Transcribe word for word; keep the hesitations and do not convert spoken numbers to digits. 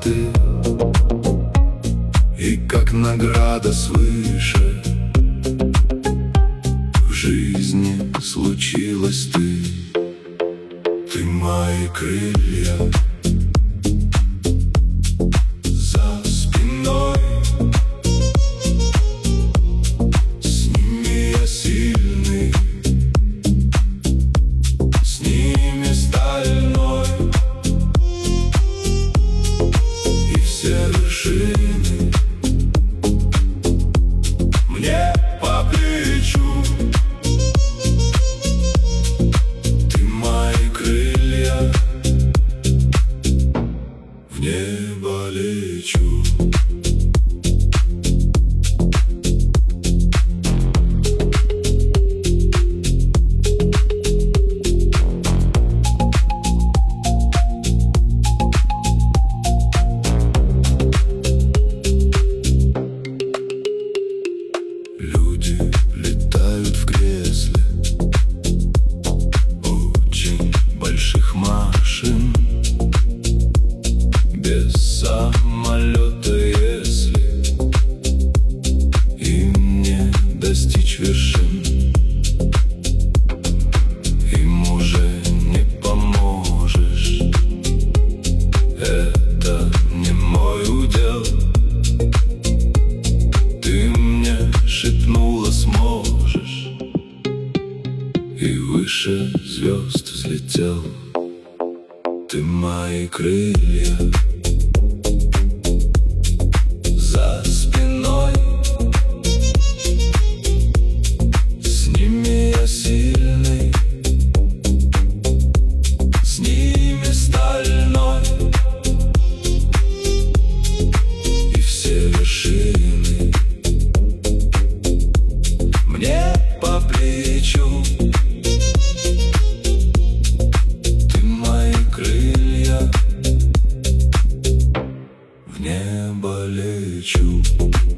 ты, и как награда свыше в жизни случилась ты. Ты мои крылья за спиной, с ними я сильный, с ними стальной, и все вершины мне по плечу. Ты мои крылья, в небо лечу. Люди летают в кресле очень больших машин, без самолета, если им не достичь вершин. Им уже не поможешь, это не мой удел. Ты мне шепнула, сможешь, и выше звезд взлетел. Ты мои крылья за спиной, с ними я сильный, с ними стальной, и все вершины мне по плечу. Ты мои крылья, в небо лечу.